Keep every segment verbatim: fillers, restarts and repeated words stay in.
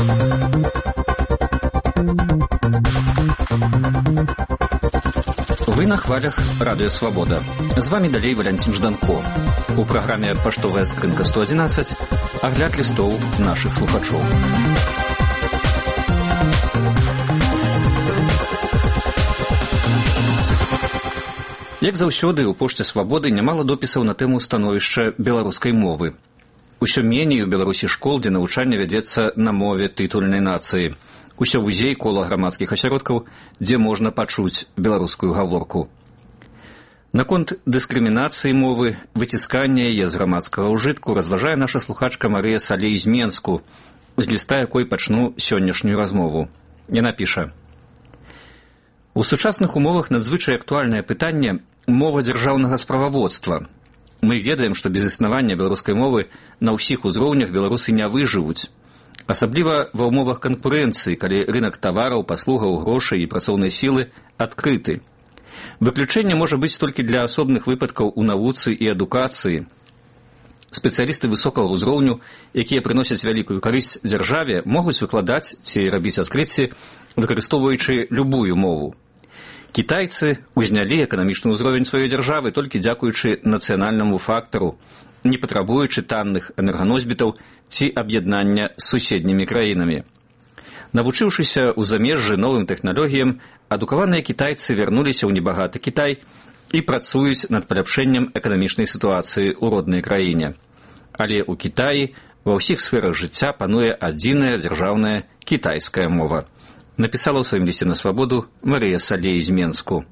Вы на хвалях Радио Свобода. З вами далей Валянцін Жданко. У праграме «Паштовая скрынка сто одиннадцать» агляд лістоў нашых слухачоў. Як заўсёды, у пошце Свабоды нямала допісаў на тэму становішча беларускай мовы. Усё меней у Беларусі школ, дзе навучанне вядзецца на мове тытульнай нацыі. Усё вузей кола грамадскіх асяродкаў, дзе можна пачуць беларускую гаворку. Наконт дыскрымінацыі мовы, выціскання яе з грамадскага ўжытку разважае наша слухачка Марыя Салей з Менску, з ліста якой пачну сённяшнюю размову. Яна піша: у сучасных умовах надзвычай актуальнае пытанне мова дзяржаўнага справаводства. Мы ведаем, што без існавання беларускай мовы на ўсіх узроўнях беларусы не выжывуць. Асабліва ва ўмовах канкурэнцыі, калі рынак тавараў, паслугаў, грошай і працоўнай сілы адкрыты. Выключэнне можа быць толькі для асобных выпадкаў у навуцы і адукацыі. Спецыялісты высокага ўзроўню, якія прыносяць вялікую карысць дзяржаве, могуць выкладаць ці рабіць адкрыцці, выкарыстоўваючы любую мову. Кітайцы ўзнялі эканамічны ўзровень сваёй дзяржавы толькі дзякуючы нацыянальнаму фактару, не патрабуючы танных энерганосьбітаў ці аб'яднання з суседнімі краінамі. Навучыўшыся ў замежжы новым тэхналогіям, адукаваныя кітайцы вярнуліся ў небагаты Кітай і працуюць над паляпшэннем эканамічнай сітуацыі ў роднай краіне. Але ў Кітаі ва ўсіх сферах жыцця пануе адзіная дзяржаўная кітайская мова. Напісала ў сваім лісце на Свабоду Марыя Салей з Менску.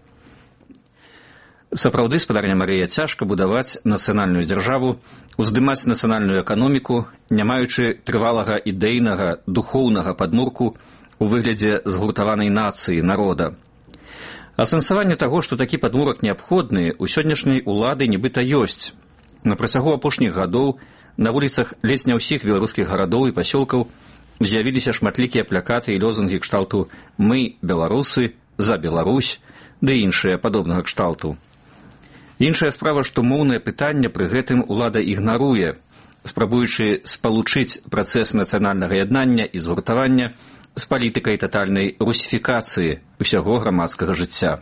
Сапраўды, спадарня Марыя, цяжка будаваць нацыянальную дзяржаву, уздымаць нацыянальную эканоміку, не маючы трывалага ідэйнага, духоўнага падмурку у выглядзе згуртаванай нацыі, народа. Асэнсаванне таго, што такі падмурак неабходны, у сённяшняй улады нібыта ёсць. На працягу апошніх гадоў на вуліцах ледзь не ўсіх беларускіх гарадоў і пасёлкаў з'явіліся шматлікія плакаты і лозунгі кшталту «Мы, беларусы», «За Беларусь» ды іншыя падобнага кшталту. Іншая справа, што моўнае пытанне пры гэтым улада ігнаруе, спрабуючы спалучыць працэс нацыянальнага яднання і згуртавання з палітыкай татальнай русіфікацыі ўсяго грамадскага жыцця.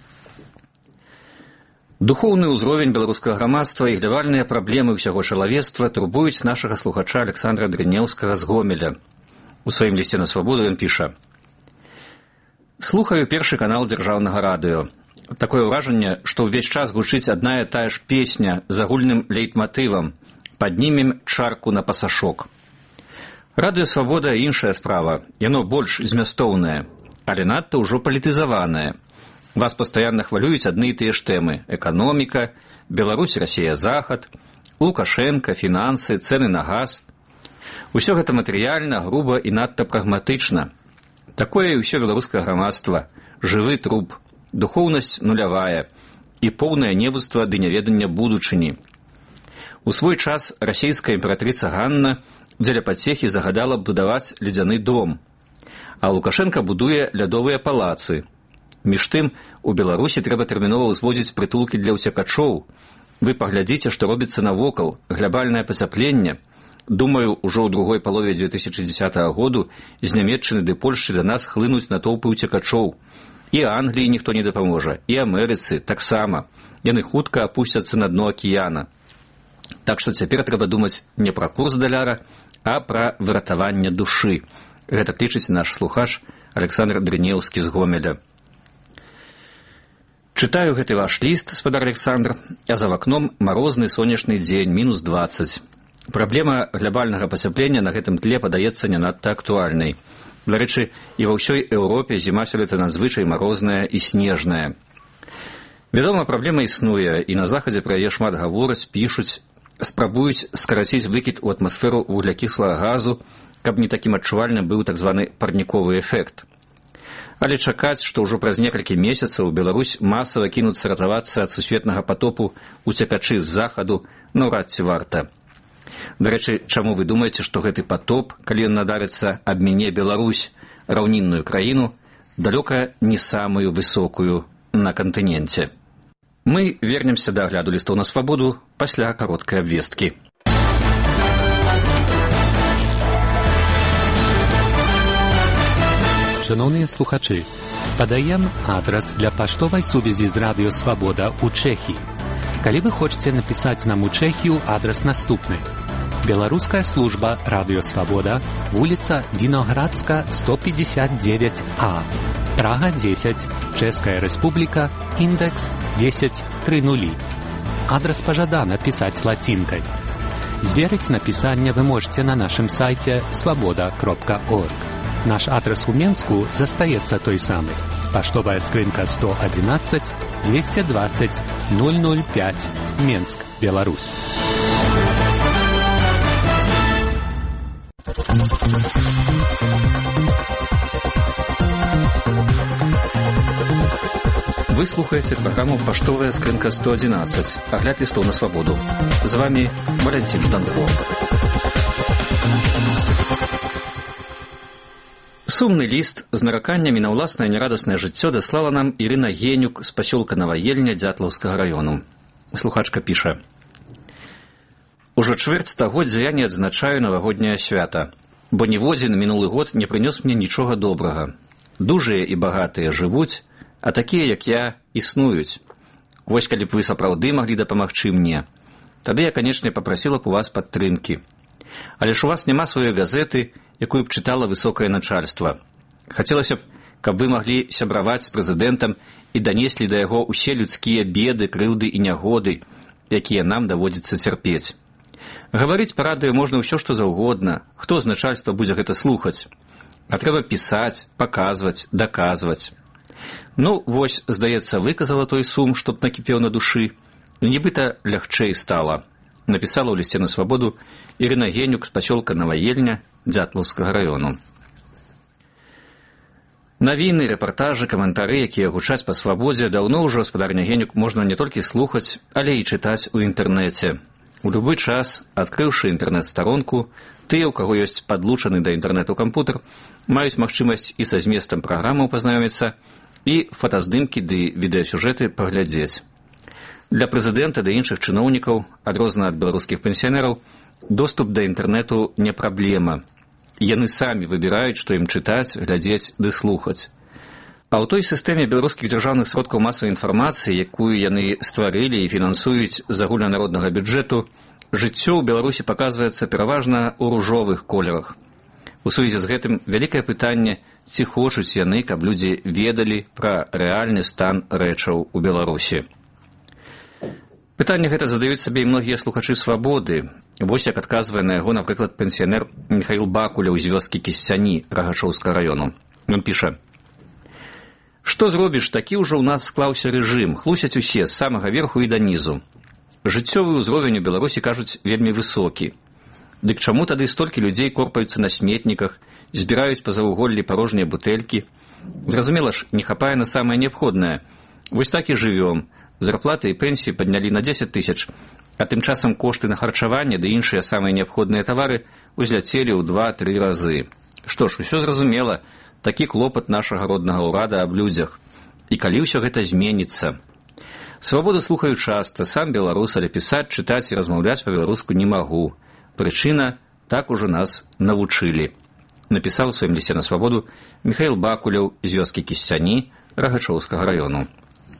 Духоўны ўзровень беларускага грамадства і глявальныя праблемы ўсяго чалавецтва турбуюць нашага слухача Александра Дрынеўскага з Гомеля. У сваім лісце на Свабоду ён піша: «Слухаю першы канал дзяржаўнага радыё. Такое ўражанне, што ўвесь час гучыць адна і тая ж песня з агульным лейтматывам «Паднімем чарку на пасашок». Радыё Свабода – іншая справа, яно больш змястоўнае, але надта ўжо палітызаванае. Вас пастаянна хвалююць адны і тыя ж тэмы – эканоміка, Беларусь, Расія, Захад, Лукашенка, фінансы, цэны на газ. Усё гэта матэрыяльна, груба і надта прагматычна. Такое і ўсё беларускае грамадства, жывы труп, духоўнасць нулявая і поўнае невуцтва ды няведання будучыні. У свой час расійская імператрыца Ганна дзеля пацехі загадала будаваць ледзяны дом, а Лукашенка будуе лядовыя палацы. Між тым, у Беларусі трэба тэрмінова ўзводзіць прытулкі для ўцякачоў. Вы паглядзіце, што робіцца навокал, глябальнае пацяпленне. Думаю, ужо ў другой палове две тысячы дзесятага году з Нямецчыны ды Польшчы да нас хлынуць натоўпы ўцякачоў. І Англіі ніхто не дапаможа, і Амерыцы таксама. Яны хутка апусцяцца на дно акіяна. Так што цяпер трэба думаць не пра курс даляра, а пра выратаванне душы. Гэта лічыць наш слухач Александр Дрынеўскі з Гомеля. Чытаю гэты ваш ліст, спадар Александр, а за вакном марозны сонечны дзень, мінус дваццаць. Праблема глябальнага пацяплення на гэтым тле падаецца не надта актуальнай. Дарэчы, і ва ўсёй Еўропе зіма сёлета надзвычай марозная і снежная. Вядома, праблема існуе, і на захадзе пра яе шмат гавораць, пішуць, спрабуюць скараціць выкід у атмасферу вуглякіслага газу, каб не такім адчувальным быў так званы парніковы эфект. Але чакаць, што ўжо праз некалькі месяцаў Беларусь масава кінуцца ратавацца ад сусветнага патопу уцякачы з захаду, наўрад ці варта. Дарэчы, чаму вы думаеце, што гэты патоп, калі ён надарыцца аб мяне Беларусь, раўнінную краіну, далёка не самую высокую на кантыненце? Мы вернемся да агляду лістоў на Свабоду пасля кароткай абвесткі. Шановні слухачі, подаємо адрес для поштової сувязі з Радіо Свобода у Чехії. Коли ви хочете написати нам у Чехію, адрес наступний. Белорусская служба Радио Свобода, улица Виноградска, сто пятьдесят девять А, Прага десять, Чешская Республика, индекс десять тридцать. Адрес пожадано писать латинкой. Зверить написание вы можете на нашем сайте свобода точка орг. Наш адрес у Менску застається той самий. Поштовая скринка сто одиннадцать двести двадцать ноль ноль пять, Менск, Беларусь. Вы слухаете программу «Поштовая скринка сто одиннадцать». Огляд листов на свободу. С вами Валентин Жданко. Сумны ліст з нараканнямі на ўласнае нерадаснае жыццё даслала нам Ірына Генюк з пасёлка Новаельня Дзятлаўскага раёну. Слухачка піша: «Ужо чвэрць стагоддзя я не адзначаю навагодняе свята, бо ніводзін мінулы год не прынёс мне нічога добрага. Дужыя і багатыя жывуць, а такія, як я, існуюць. Вось калі б вы сапраўды маглі дапамагчы мне, тады я, канечне, папрасіла б у вас падтрымкі. Але ж у вас няма сваёй газеты, якую б чытала высокае начальства. Хацелася б, каб вы маглі сябраваць з прэзідэнтам і данеслі да яго ўсе людскія беды, крыўды і нягоды, якія нам даводзіцца цярпець. Гаварыць па радыё можна ўсё, што заўгодна, хто з начальства будзе гэта слухаць. А трэба пісаць, паказваць, даказваць. Ну, вось, здаецца, выказала той сум, чтоб накіпеў на душы, і нібыта лягчэй стала. Напісала ў лісце на свабоду Ірына Генюк з пасёлка Новаельня Дзятлаўскага раёну. Навіны, рэпартажы, каментары, якія гучаць па свабодзе, даўно ўжо, гаспадарня Генюк, можна не толькі слухаць, але і чытаць у інтэрнэце. У любы час, адкрыўшы інтэрнэт-старонку, тыя, у каго ёсць падлучаны да інтэрнэту кампутер, маюць магчымасць і са зместам праграмаў пазнаёміцца, і фотаздымкі ды відэасюжэты паглядзець. Для прэзідэнта ды іншых чыноўнікаў, адрозна ад беларускіх пенсіянераў, доступ да інтэрнэту не праблема. Яны самі выбіраюць, што ім чытаць, глядзець ды слухаць. А ў той сістэме беларускіх дзяржаўных сродкаў масавай інфармацыі, якую яны стварылі і фінансуюць з агульнанароднага бюджэту, жыццё ў Беларусі паказваецца пераважна ў ружовых колерах. У сувязі з гэтым вялікае пытанне, ці хочуць яны, каб людзі ведалі пра рэальны стан рэчаў у Беларусі. Пытанне гэта задаюць сабе і многія слухачы свабоды. Вось як адказвае на яго, напрыклад, пенсіянер Михаил Бакуляў з вёскі Кісцяні Рагачоўскага раёну. Ён піша: «Што зробіш, такі ўжо ў нас склаўся рэжым, хлусяць усе з самага верху і да нізу. Жыццёвы ўзровень у Беларусі, кажуць, вельмі высокі. Дык чаму тады столькі людзей корпаюцца на сметніках, збіраюць па заўваголлі парожнія бутэлькі? Зразумела ж, не хапае на самае неабходнае. Вось так і жывём. Зарплаты і пенсіі паднялі на дзесяць тысяч, а тым часам кошты на харчаванне ды іншыя самыя неабходныя тавары узляцелі ў два-тры разы. Што ж, усё зразумела, такі клопат нашага роднага ўрада аб людзях. І калі ўсё гэта зменіцца? Свабоду слухаю часта, сам беларус, але пісаць, чытаць і размаўляць па-беларуску не магу. Прычына, так ужо нас навучылі. Напісаў у сваім лісце на свабоду Михаил Бакуляў з вёскі Кісцяні Рагачоўскага раёну.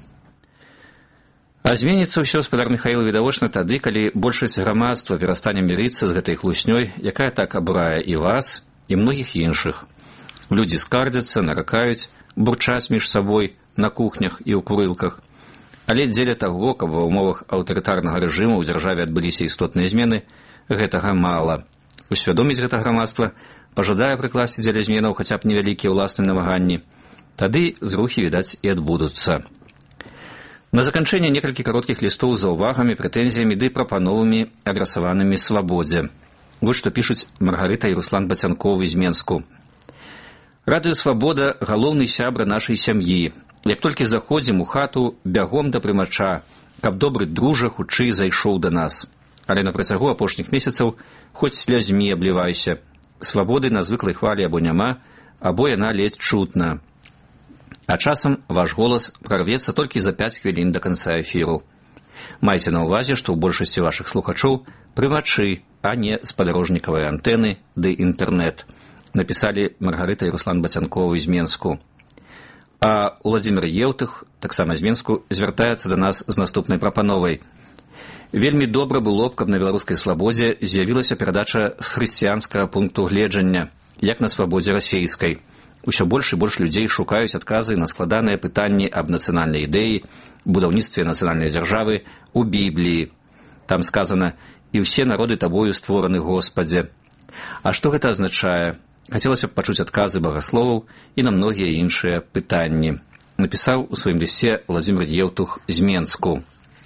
А зменіцца ўсё, гаспадар Михаил, відавочна тады, калі большасць грамадства перастане мірыцца з гэтай хлуснёй, якая так абурае і вас, і многіх іншых. Людзі скардзяцца, наракаюць, бурчаць між сабой на кухнях і ў курылках. Але дзеля таго, каб ва ўмовах аўтарытарнага рэжыму ў дзяржаве адбыліся істотныя змены, гэтага мала. Усвядоміць гэта грамадства, пажадае прыкласці дзеля зменаў хаця б невялікія ўласныя намаганні, тады зрухі, відаць, і адбудуцца. На заканчэнне некалькі кароткіх лістоў з заўвагамі, прэтэнзіямі ды прапановамі, адрасаванымі свабодзе. Вось што пішуць Маргарыта і Руслан Бацянковы з Менску. Радыё Свабода – галоўны сябра нашай сям'і. Як толькі заходзім у хату, бягом да прымача, каб добры дружа хутчэй зайшоў да нас. Але на працягу апошніх месяцаў хоць слязьмі абліваюся. Свабоды на звыклай хвалі або няма, або яна ледзь чутна. А часам ваш голас прорвецца толькі за пяць хвілін да канца эфіру. Майце на ўвазе, што ў большасці вашых слухачоў прымачы, а не спадарожнікавыя антэны ды інтэрнэт. напісалі Маргарыта і Руслан Бацянковы з Менску. А Уладзімір Еўтых, таксама з Менску, звяртаецца да нас з наступнай прапановай. Вельмі добра было б, каб на беларускай свабодзе з'явілася перадача з хрысціянскага пункту гледжання, як на свабодзе расейскай. Усё больш і больш людзей шукаюць адказы на складаныя пытанні аб нацыянальнай ідэі, будаўніцтве нацыянальнай дзяржавы у Бібліі. Там сказана: «І ўсе народы табою створаны, Господзе». А што гэта азначае? Хацелася б пачуць адказы багасловаў і на многія іншыя пытанні. Напісаў у сваім лісце Уладзімір Еўтух з Менску.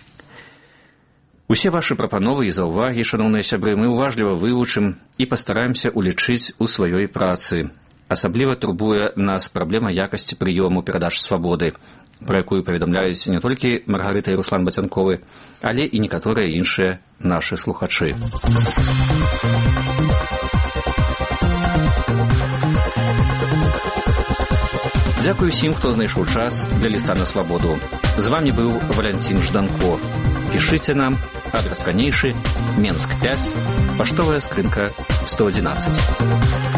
Усе вашы прапановы і заўвагі, шаноўныя сябры, мы уважліва вывучым і пастараемся улічыць у сваёй працы. Асабліва турбуе нас праблема якасці прыёму перадач свабоды, пра якую паведамляюць не толькі Маргарыта і Руслан Бацянковы, але і некаторыя іншыя нашы слухачы. Дзякую усім, хто знайшоў час для ліста на свабоду. З вамі быў Валянцін Жданко. Пішыце нам, адрас ранейшы, Менск пяць, паштовая скрынка сто адзінаццаць.